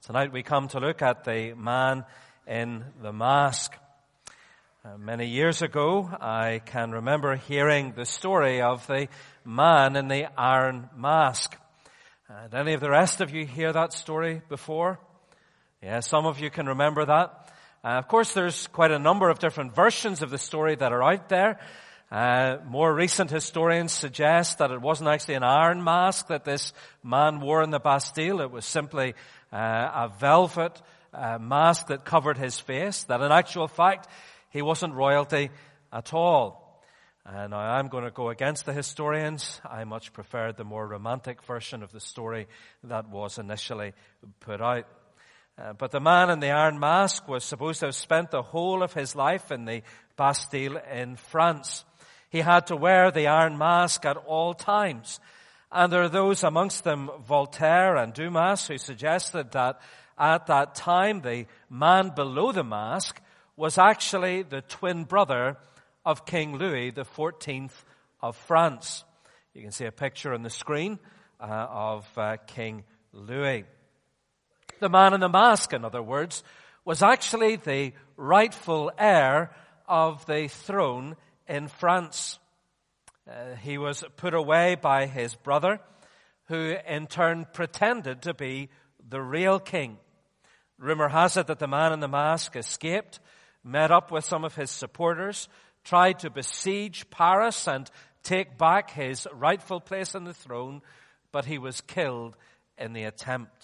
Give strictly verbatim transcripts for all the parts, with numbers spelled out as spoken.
Tonight we come to look at the man in the mask. Uh, many years ago, I can remember hearing the story of the man in the iron mask. Uh, did any of the rest of you hear that story before? Yeah, some of you can remember that. Uh, of course, there's quite a number of different versions of the story that are out there. Uh, more recent historians suggest that it wasn't actually an iron mask that this man wore in the Bastille. It was simply uh, a velvet uh, mask that covered his face, that in actual fact, he wasn't royalty at all. And I'm going to go against the historians. I much preferred the more romantic version of the story that was initially put out. Uh, but the man in the iron mask was supposed to have spent the whole of his life in the Bastille in France. He had to wear the iron mask at all times. And there are those amongst them, Voltaire and Dumas, who suggested that at that time the man below the mask was actually the twin brother of King Louis the fourteenth of France. You can see a picture on the screen uh, of uh, King Louis. The man in the mask, in other words, was actually the rightful heir of the throne in France. Uh, he was put away by his brother, who in turn pretended to be the real king. Rumor has it that the man in the mask escaped, met up with some of his supporters, tried to besiege Paris and take back his rightful place on the throne, but he was killed in the attempt.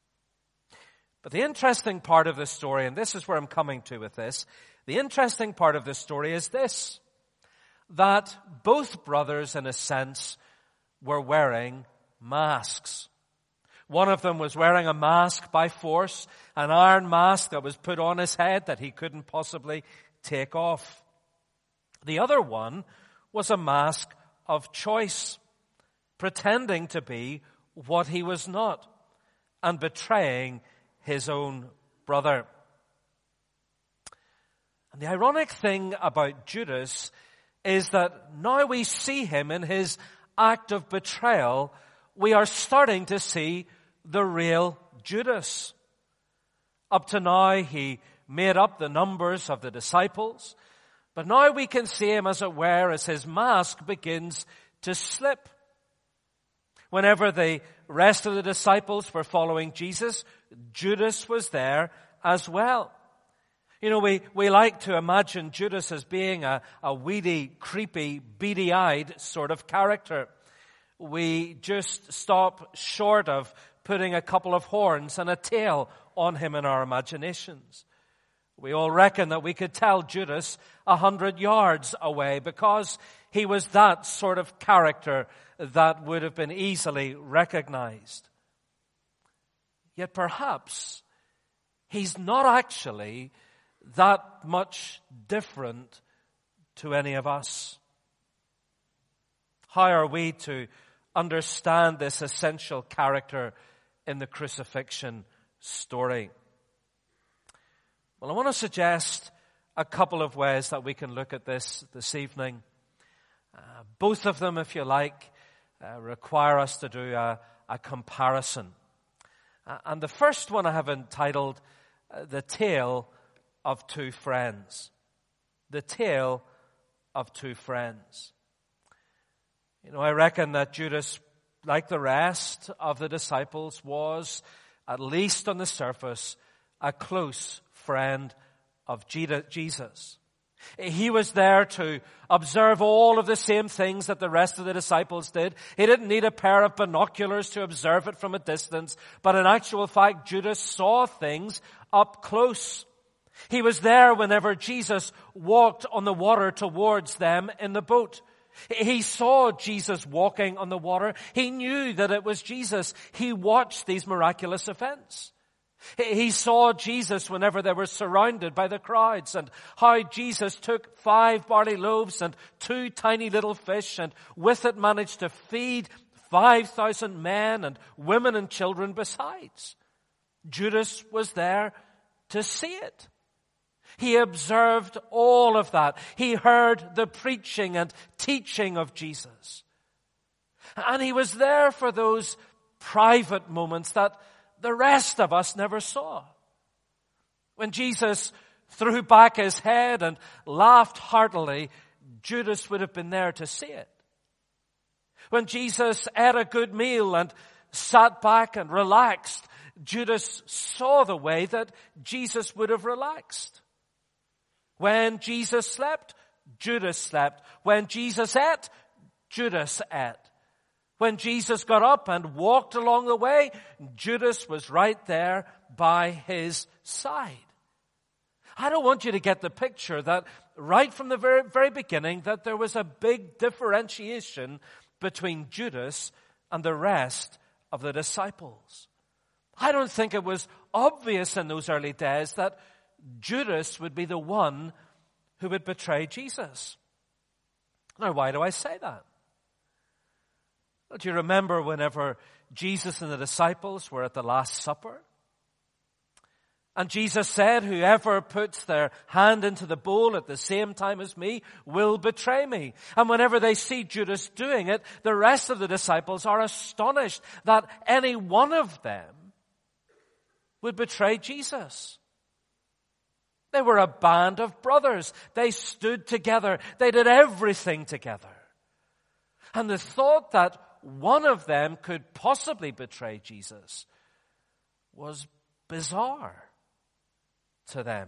But the interesting part of the story, and this is where I'm coming to with this, the interesting part of the story is this, that both brothers, in a sense, were wearing masks. One of them was wearing a mask by force, an iron mask that was put on his head that he couldn't possibly take off. The other one was a mask of choice, pretending to be what he was not and betraying his own brother. And the ironic thing about Judas is that now we see him in his act of betrayal, we are starting to see the real Judas. Up to now, he made up the numbers of the disciples, but now we can see him, as it were, as his mask begins to slip. Whenever the rest of the disciples were following Jesus, Judas was there as well. You know, we, we like to imagine Judas as being a, a weedy, creepy, beady-eyed sort of character. We just stop short of putting a couple of horns and a tail on him in our imaginations. We all reckon that we could tell Judas a hundred yards away because he was that sort of character that would have been easily recognized. Yet perhaps he's not actually that much different to any of us. How are we to understand this essential character in the crucifixion story? Well, I want to suggest a couple of ways that we can look at this this evening. Uh, both of them, if you like, uh, require us to do a, a comparison. Uh, and the first one I have entitled uh, The Tale of Two Friends. The Tale of Two Friends. You know, I reckon that Judas, like the rest of the disciples, was, at least on the surface, a close friend of Jesus. He was there to observe all of the same things that the rest of the disciples did. He didn't need a pair of binoculars to observe it from a distance, but in actual fact, Judas saw things up close. He was there whenever Jesus walked on the water towards them in the boat. He saw Jesus walking on the water. He knew that it was Jesus. He watched these miraculous events. He saw Jesus whenever they were surrounded by the crowds, and how Jesus took five barley loaves and two tiny little fish, and with it managed to feed five thousand men and women and children besides. Judas was there to see it. He observed all of that. He heard the preaching and teaching of Jesus. And he was there for those private moments that the rest of us never saw. When Jesus threw back his head and laughed heartily, Judas would have been there to see it. When Jesus ate a good meal and sat back and relaxed, Judas saw the way that Jesus would have relaxed. When Jesus slept, Judas slept. When Jesus ate, Judas ate. When Jesus got up and walked along the way, Judas was right there by his side. I don't want you to get the picture that right from the very, very beginning that there was a big differentiation between Judas and the rest of the disciples. I don't think it was obvious in those early days that Judas would be the one who would betray Jesus. Now, why do I say that? Well, do you remember whenever Jesus and the disciples were at the Last Supper? And Jesus said, whoever puts their hand into the bowl at the same time as me will betray me. And whenever they see Judas doing it, the rest of the disciples are astonished that any one of them would betray Jesus. They were a band of brothers. They stood together. They did everything together. And the thought that one of them could possibly betray Jesus was bizarre to them.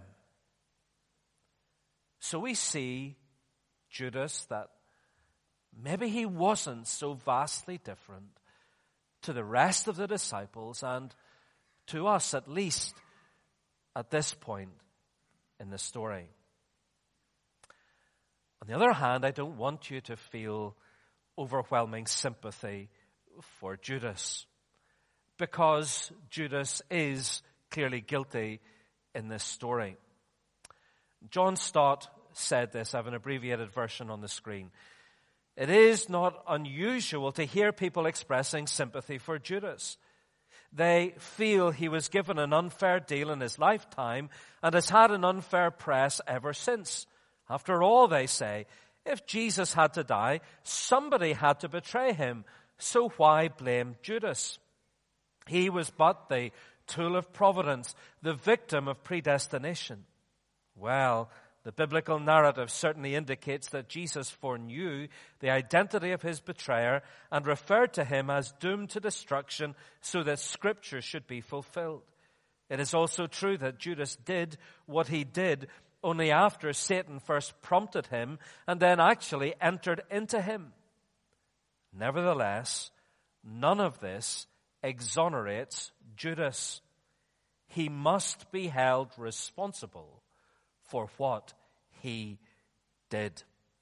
So we see Judas, that maybe he wasn't so vastly different to the rest of the disciples and to us, at least at this point in the story. On the other hand, I don't want you to feel overwhelming sympathy for Judas, because Judas is clearly guilty in this story. John Stott said this. I have an abbreviated version on the screen. It is not unusual to hear people expressing sympathy for Judas. They feel he was given an unfair deal in his lifetime and has had an unfair press ever since. After all, they say, if Jesus had to die, somebody had to betray him, so why blame Judas? He was but the tool of providence, the victim of predestination. Well, the biblical narrative certainly indicates that Jesus foreknew the identity of his betrayer and referred to him as doomed to destruction so that Scripture should be fulfilled. It is also true that Judas did what he did only after Satan first prompted him and then actually entered into him. Nevertheless, none of this exonerates Judas. He must be held responsible for what he did.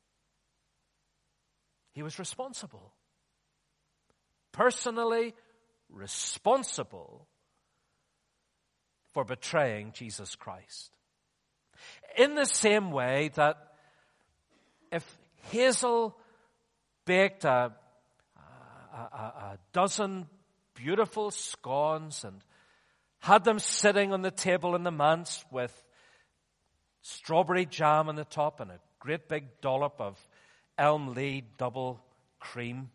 He was responsible. Personally responsible for betraying Jesus Christ. In the same way that if Hazel baked a, a, a, a dozen beautiful scones and had them sitting on the table in the manse with strawberry jam on the top and a great big dollop of Elm Lee double cream,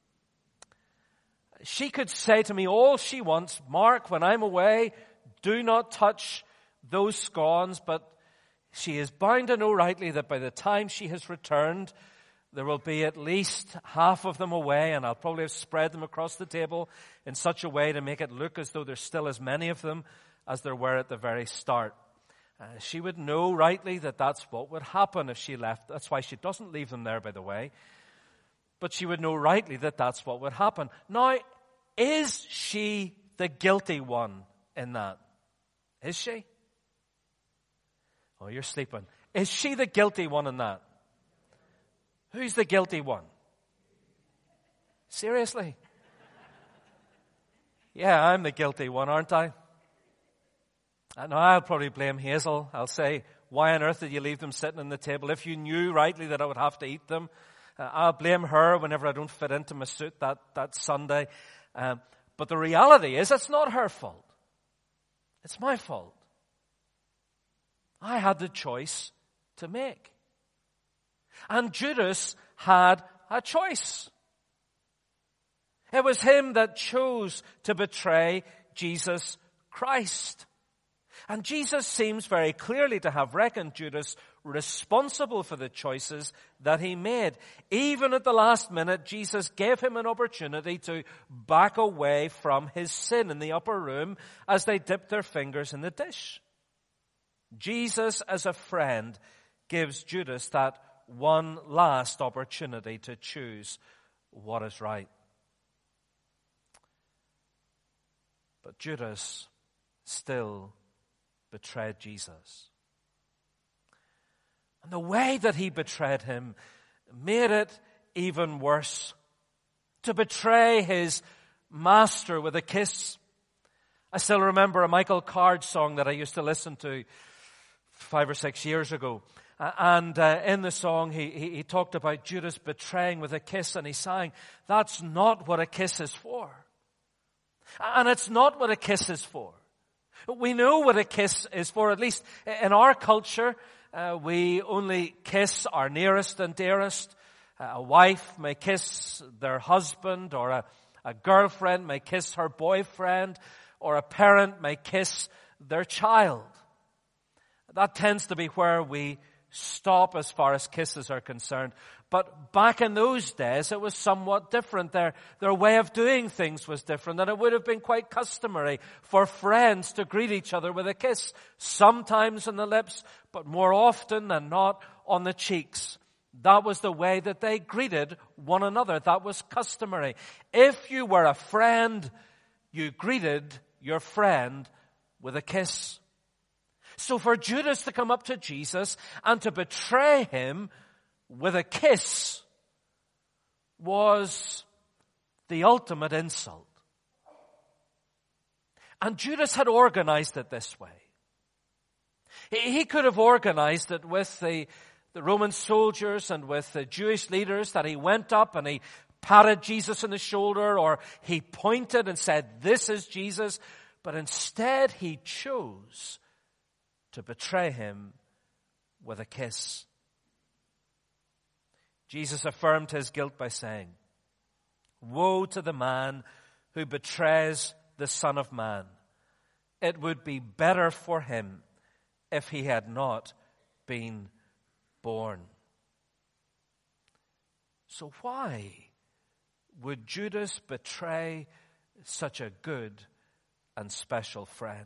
she could say to me all she wants, Mark, when I'm away, do not touch those scones, but she is bound to know rightly that by the time she has returned, there will be at least half of them away, and I'll probably have spread them across the table in such a way to make it look as though there's still as many of them as there were at the very start. Uh, she would know rightly that that's what would happen if she left. That's why she doesn't leave them there, by the way. But she would know rightly that that's what would happen. Now, is she the guilty one in that? Is she? Oh, you're sleeping. Is she the guilty one in that? Who's the guilty one? Seriously? Yeah, I'm the guilty one, aren't I? And I'll probably blame Hazel. I'll say, why on earth did you leave them sitting on the table? If you knew rightly that I would have to eat them, uh, I'll blame her whenever I don't fit into my suit that, that Sunday. Um, but the reality is, it's not her fault. It's my fault. I had the choice to make. And Judas had a choice. It was him that chose to betray Jesus Christ. And Jesus seems very clearly to have reckoned Judas responsible for the choices that he made. Even at the last minute, Jesus gave him an opportunity to back away from his sin in the upper room as they dipped their fingers in the dish. Jesus, as a friend, gives Judas that one last opportunity to choose what is right. But Judas still betrayed Jesus. And the way that he betrayed him made it even worse. To betray his master with a kiss. I still remember a Michael Card song that I used to listen to five or six years ago. And uh, in the song, he, he, he talked about Judas betraying with a kiss, and he sang, "That's not what a kiss is for." And it's not what a kiss is for. We know what a kiss is for, at least in our culture. Uh, we only kiss our nearest and dearest. Uh, a wife may kiss their husband, or a, a girlfriend may kiss her boyfriend, or a parent may kiss their child. That tends to be where we stop as far as kisses are concerned. But back in those days, it was somewhat different. Their, their way of doing things was different, and it would have been quite customary for friends to greet each other with a kiss, sometimes on the lips, but more often than not on the cheeks. That was the way that they greeted one another. That was customary. If you were a friend, you greeted your friend with a kiss. So for Judas to come up to Jesus and to betray him with a kiss was the ultimate insult. And Judas had organized it this way. He could have organized it with the, the Roman soldiers and with the Jewish leaders, that he went up and he patted Jesus on the shoulder, or he pointed and said, "This is Jesus." But instead he chose to betray him with a kiss. Jesus affirmed his guilt by saying, "Woe to the man who betrays the Son of Man. It would be better for him if he had not been born." So why would Judas betray such a good and special friend?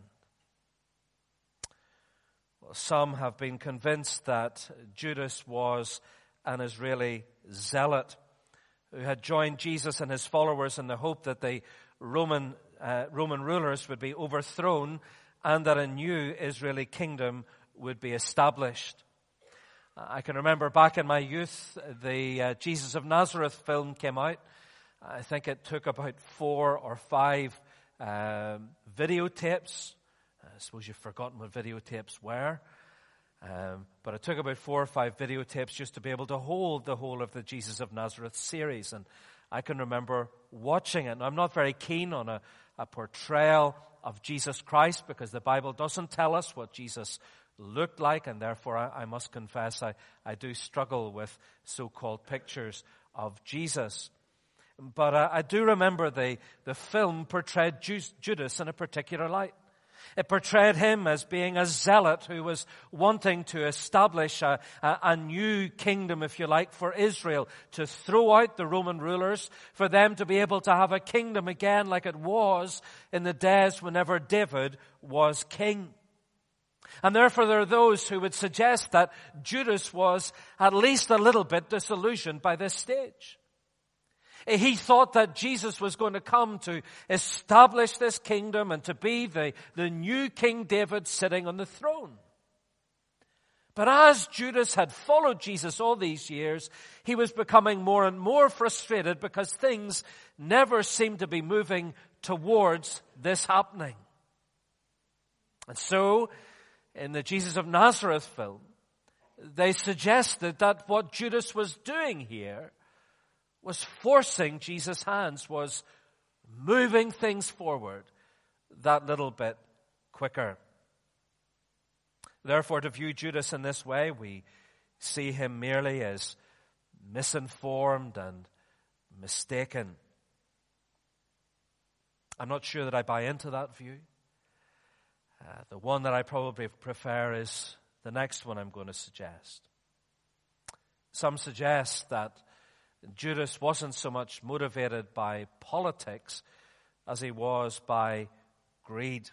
Well, some have been convinced that Judas was an Israeli zealot who had joined Jesus and his followers in the hope that the Roman uh, Roman rulers would be overthrown and that a new Israeli kingdom would be established. I can remember back in my youth, the uh, Jesus of Nazareth film came out. I think it took about four or five um, videotapes. I suppose you've forgotten what videotapes were. Um, but it took about four or five videotapes just to be able to hold the whole of the Jesus of Nazareth series. And I can remember watching it. And I'm not very keen on a, a portrayal of Jesus Christ, because the Bible doesn't tell us what Jesus looked like. And therefore, I, I must confess, I, I do struggle with so-called pictures of Jesus. But uh, I do remember the, the film portrayed Judas in a particular light. It portrayed him as being a zealot who was wanting to establish a, a, a new kingdom, if you like, for Israel, to throw out the Roman rulers, for them to be able to have a kingdom again like it was in the days whenever David was king. And therefore there are those who would suggest that Judas was at least a little bit disillusioned by this stage. He thought that Jesus was going to come to establish this kingdom and to be the, the new King David sitting on the throne. But as Judas had followed Jesus all these years, he was becoming more and more frustrated because things never seemed to be moving towards this happening. And so, in the Jesus of Nazareth film, they suggested that what Judas was doing here was forcing Jesus' hands, was moving things forward that little bit quicker. Therefore, to view Judas in this way, we see him merely as misinformed and mistaken. I'm not sure that I buy into that view. Uh, the one that I probably prefer is the next one I'm going to suggest. Some suggest that Judas wasn't so much motivated by politics as he was by greed.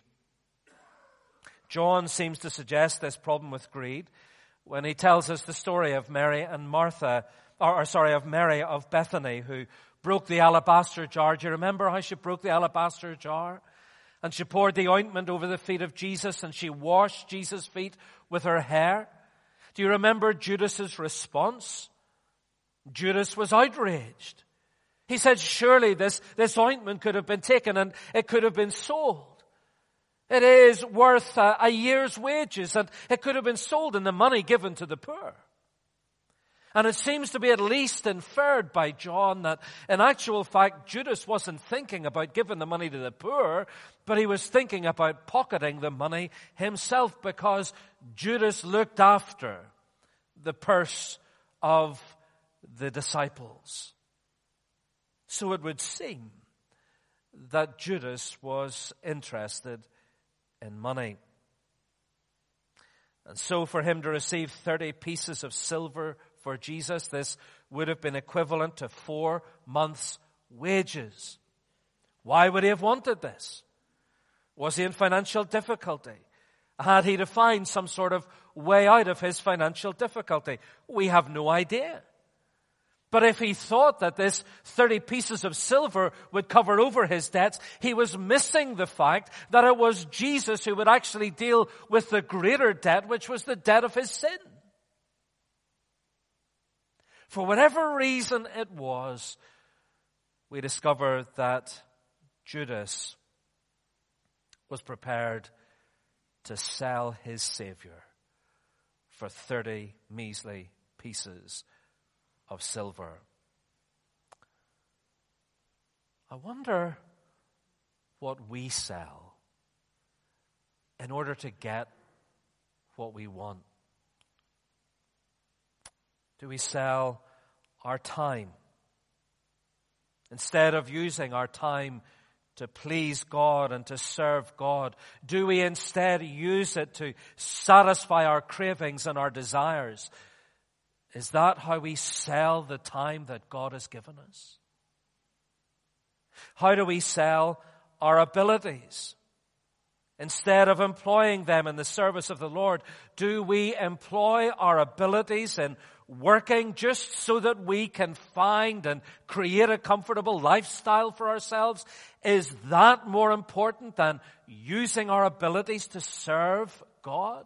John seems to suggest this problem with greed when he tells us the story of Mary and Martha, or, or sorry, of Mary of Bethany, who broke the alabaster jar. Do you remember how she broke the alabaster jar? And she poured the ointment over the feet of Jesus, and she washed Jesus' feet with her hair. Do you remember Judas's response? Judas was outraged. He said, surely this, this ointment could have been taken and it could have been sold. It is worth a, a year's wages, and it could have been sold and the money given to the poor. And it seems to be at least inferred by John that in actual fact Judas wasn't thinking about giving the money to the poor, but he was thinking about pocketing the money himself, because Judas looked after the purse of the disciples. So it would seem that Judas was interested in money. And so for him to receive thirty pieces of silver for Jesus, this would have been equivalent to four months' wages. Why would he have wanted this? Was he in financial difficulty? Had he to find some sort of way out of his financial difficulty? We have no idea. But if he thought that this thirty pieces of silver would cover over his debts, he was missing the fact that it was Jesus who would actually deal with the greater debt, which was the debt of his sin. For whatever reason it was, we discover that Judas was prepared to sell his Savior for thirty measly pieces of silver. I wonder what we sell in order to get what we want. Do we sell our time? Instead of using our time to please God and to serve God, do we instead use it to satisfy our cravings and our desires? Is that how we sell the time that God has given us? How do we sell our abilities? Instead of employing them in the service of the Lord, do we employ our abilities in working just so that we can find and create a comfortable lifestyle for ourselves? Is that more important than using our abilities to serve God?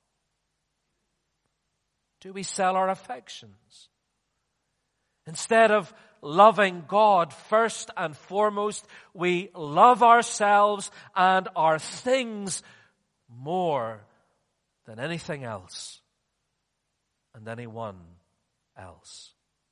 Do we sell our affections? Instead of loving God first and foremost, we love ourselves and our things more than anything else and anyone else.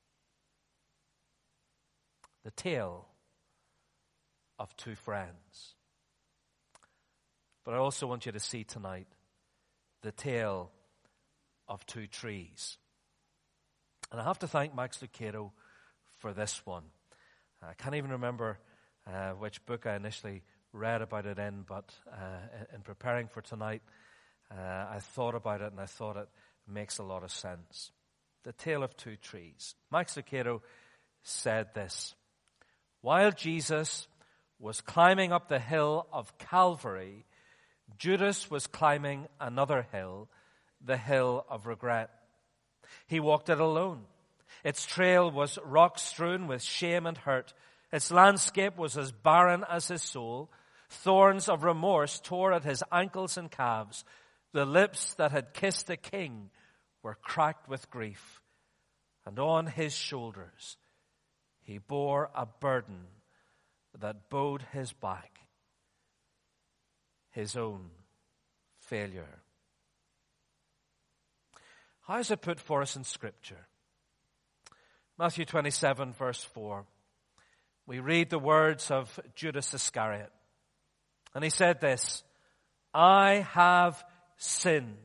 The tale of two friends. But I also want you to see tonight the tale of two trees. And I have to thank Max Lucado for this one. I can't even remember uh, which book I initially read about it in, but uh, in preparing for tonight, uh, I thought about it and I thought it makes a lot of sense. The tale of two trees. Max Lucado said this: while Jesus was climbing up the hill of Calvary, Judas was climbing another hill, the hill of regret. He walked it alone. Its trail was rock-strewn with shame and hurt. Its landscape was as barren as his soul. Thorns of remorse tore at his ankles and calves. The lips that had kissed a king were cracked with grief. And on his shoulders he bore a burden that bowed his back, his own failure. How is it put for us in Scripture? Matthew twenty-seven, verse four. We read the words of Judas Iscariot. And he said this: I have sinned,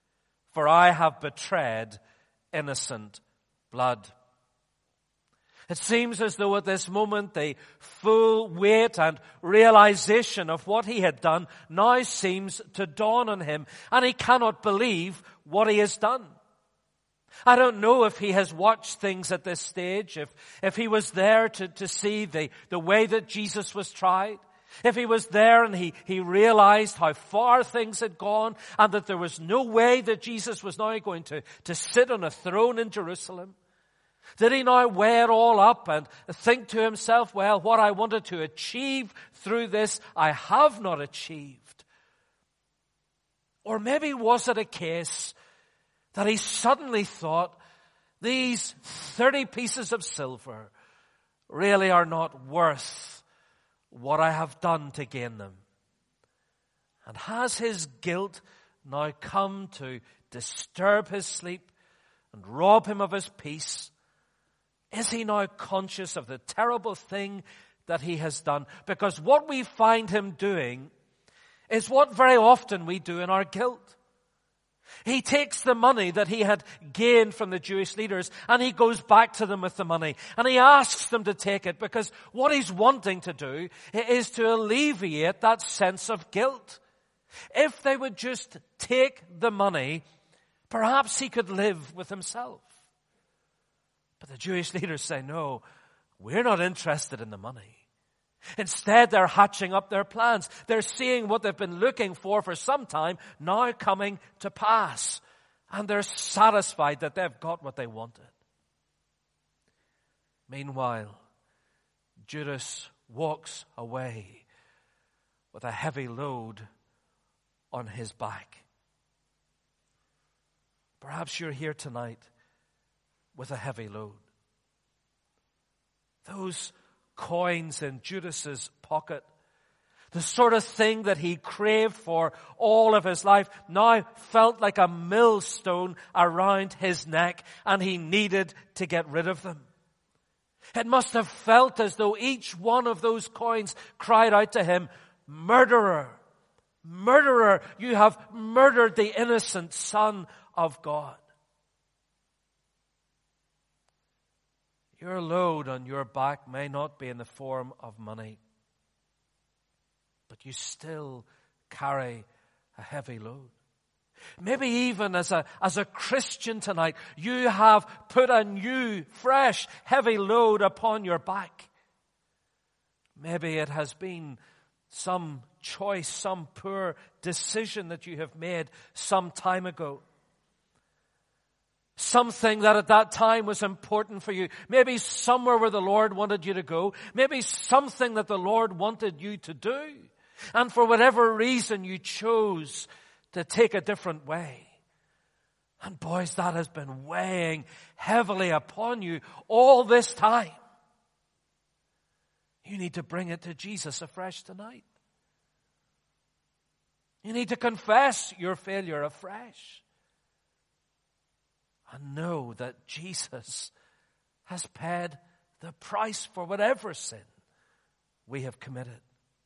for I have betrayed innocent blood. It seems as though at this moment the full weight and realization of what he had done now seems to dawn on him, and he cannot believe what he has done. I don't know if he has watched things at this stage, if, if he was there to, to see the, the way that Jesus was tried, if he was there and he, he realized how far things had gone and that there was no way that Jesus was now going to, to sit on a throne in Jerusalem. Did he now weigh it all up and think to himself, well, what I wanted to achieve through this, I have not achieved? Or maybe was it a case that he suddenly thought, these thirty pieces of silver really are not worth what I have done to gain them? And has his guilt now come to disturb his sleep and rob him of his peace? Is he now conscious of the terrible thing that he has done? Because what we find him doing is what very often we do in our guilt. He takes the money that he had gained from the Jewish leaders and he goes back to them with the money and he asks them to take it, because what he's wanting to do is to alleviate that sense of guilt. If they would just take the money, perhaps he could live with himself. But the Jewish leaders say, no, we're not interested in the money. Instead, they're hatching up their plans. They're seeing what they've been looking for for some time now coming to pass. And they're satisfied that they've got what they wanted. Meanwhile, Judas walks away with a heavy load on his back. Perhaps you're here tonight with a heavy load. Those coins in Judas's pocket, the sort of thing that he craved for all of his life, now felt like a millstone around his neck, and he needed to get rid of them. It must have felt as though each one of those coins cried out to him, "Murderer, murderer, you have murdered the innocent Son of God." Your load on your back may not be in the form of money, but you still carry a heavy load. Maybe even as a, as a Christian tonight, you have put a new, fresh, heavy load upon your back. Maybe it has been some choice, some poor decision that you have made some time ago. Something that at that time was important for you. Maybe somewhere where the Lord wanted you to go. Maybe something that the Lord wanted you to do. And for whatever reason you chose to take a different way. And boys, that has been weighing heavily upon you all this time. You need to bring it to Jesus afresh tonight. You need to confess your failure afresh. And know that Jesus has paid the price for whatever sin we have committed.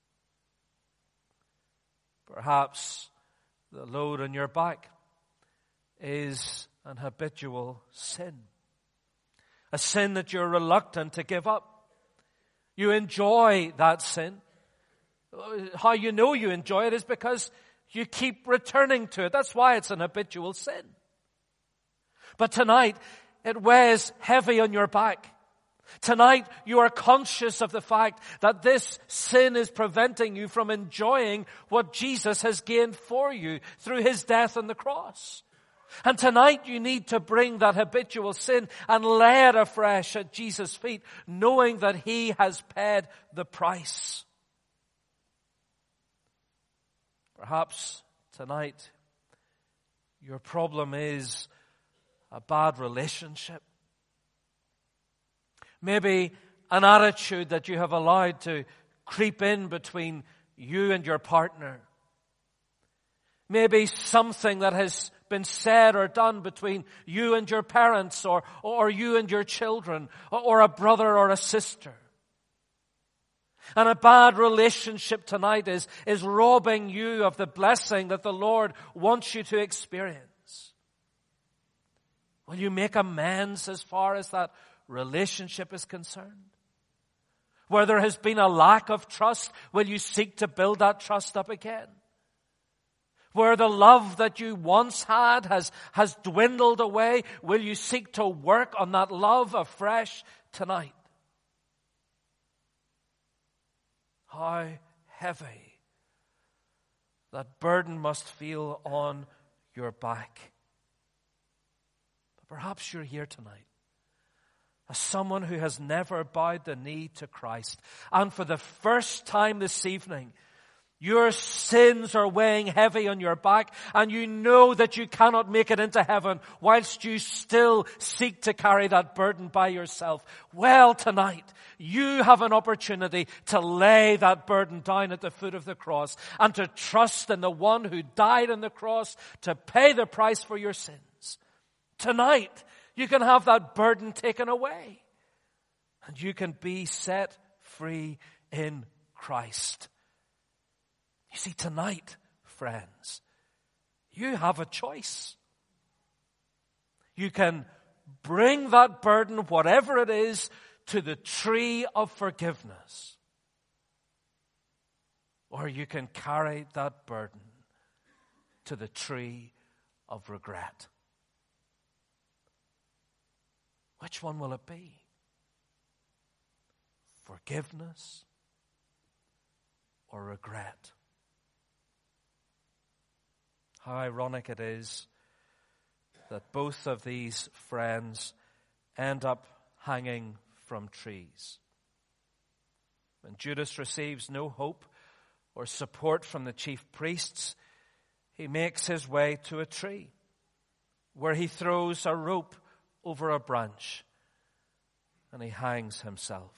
Perhaps the load on your back is an habitual sin. A sin that you're reluctant to give up. You enjoy that sin. How you know you enjoy it is because you keep returning to it. That's why it's an habitual sin. But tonight, it weighs heavy on your back. Tonight, you are conscious of the fact that this sin is preventing you from enjoying what Jesus has gained for you through his death on the cross. And tonight, you need to bring that habitual sin and lay it afresh at Jesus' feet, knowing that he has paid the price. Perhaps tonight, your problem is a bad relationship. Maybe an attitude that you have allowed to creep in between you and your partner. Maybe something that has been said or done between you and your parents, or, or you and your children, or, or a brother or a sister. And a bad relationship tonight is, is robbing you of the blessing that the Lord wants you to experience. Will you make amends as far as that relationship is concerned? Where there has been a lack of trust, will you seek to build that trust up again? Where the love that you once had has, has dwindled away, will you seek to work on that love afresh tonight? How heavy that burden must feel on your back. But perhaps you're here tonight as someone who has never bowed the knee to Christ. And for the first time this evening, your sins are weighing heavy on your back, and you know that you cannot make it into heaven whilst you still seek to carry that burden by yourself. Well, tonight, you have an opportunity to lay that burden down at the foot of the cross and to trust in the one who died on the cross to pay the price for your sins. Tonight, you can have that burden taken away, and you can be set free in Christ. You see, tonight, friends, you have a choice. You can bring that burden, whatever it is, to the tree of forgiveness. Or you can carry that burden to the tree of regret. Which one will it be? Forgiveness or regret? How ironic it is that both of these friends end up hanging from trees. When Judas receives no hope or support from the chief priests, he makes his way to a tree where he throws a rope over a branch and he hangs himself.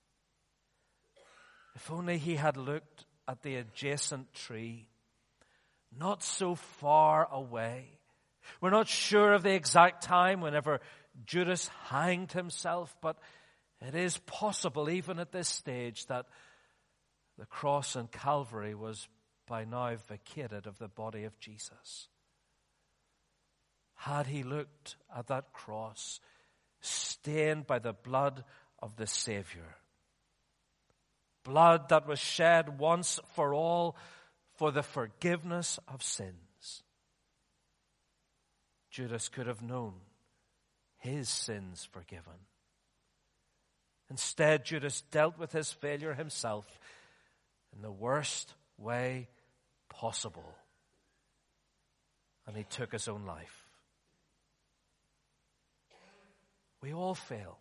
If only he had looked at the adjacent tree, not so far away. We're not sure of the exact time whenever Judas hanged himself, but it is possible even at this stage that the cross in Calvary was by now vacated of the body of Jesus. Had he looked at that cross stained by the blood of the Savior, blood that was shed once for all for the forgiveness of sins, Judas could have known his sins forgiven. Instead, Judas dealt with his failure himself in the worst way possible, and he took his own life. We all fail.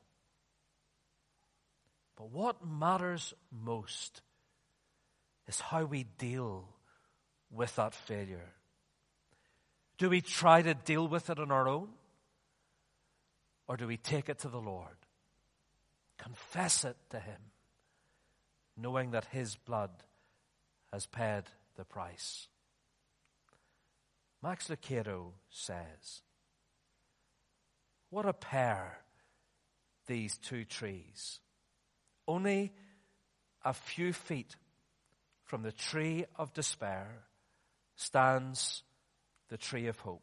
But what matters most is how we deal with that failure. Do we try to deal with it on our own? Or do we take it to the Lord? Confess it to Him, knowing that His blood has paid the price. Max Lucado says, what a pair, these two trees. Only a few feet from the tree of despair stands the tree of hope.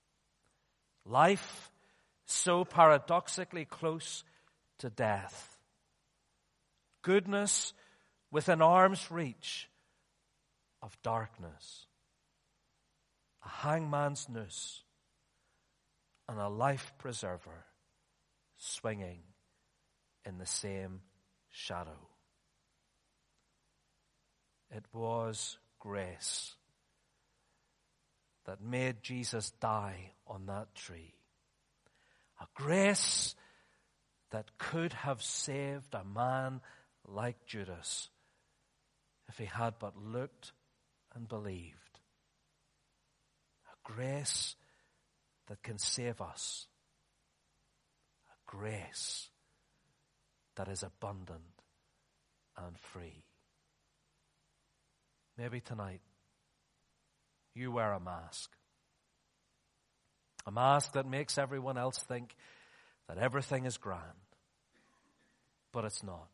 Life so paradoxically close to death. Goodness within arm's reach of darkness. A hangman's noose and a life preserver swinging in the same shadow. It was grace that made Jesus die on that tree. A grace that could have saved a man like Judas if he had but looked and believed. A grace that can save us. A grace that is abundant and free. Maybe tonight you wear a mask. A mask that makes everyone else think that everything is grand. But it's not.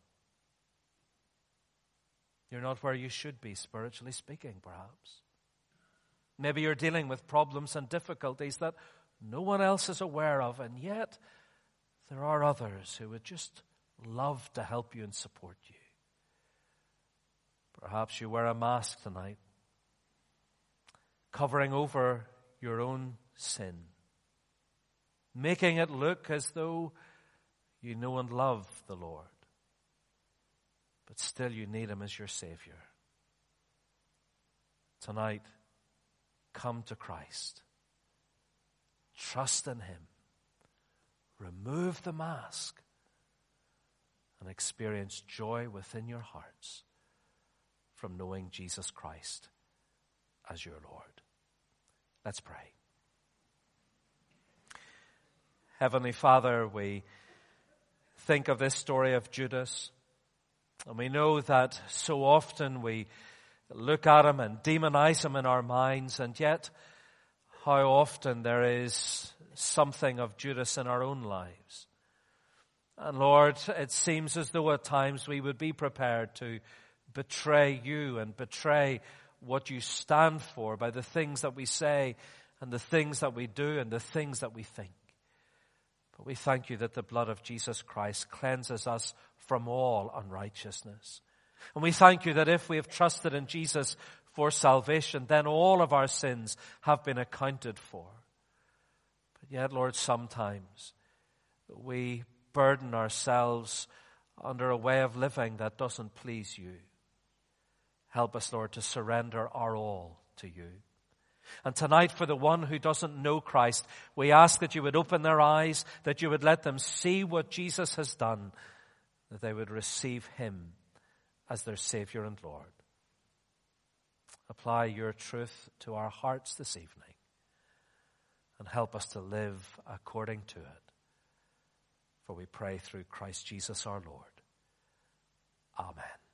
You're not where you should be, spiritually speaking, perhaps. Maybe you're dealing with problems and difficulties that no one else is aware of, and yet there are others who would just love to help you and support you. Perhaps you wear a mask tonight, covering over your own sin, making it look as though you know and love the Lord, but still you need him as your Savior. Tonight, come to Christ. Trust in him. Remove the mask and experience joy within your hearts from knowing Jesus Christ as your Lord. Let's pray. Heavenly Father, we think of this story of Judas, and we know that so often we look at him and demonize him in our minds, and yet how often there is something of Judas in our own lives. And Lord, it seems as though at times we would be prepared to betray you and betray what you stand for by the things that we say and the things that we do and the things that we think. But we thank you that the blood of Jesus Christ cleanses us from all unrighteousness. And we thank you that if we have trusted in Jesus for salvation, then all of our sins have been accounted for. But yet, Lord, sometimes we burden ourselves under a way of living that doesn't please you. Help us, Lord, to surrender our all to you. And tonight, for the one who doesn't know Christ, we ask that you would open their eyes, that you would let them see what Jesus has done, that they would receive him as their Savior and Lord. Apply your truth to our hearts this evening and help us to live according to it. For we pray through Christ Jesus our Lord. Amen.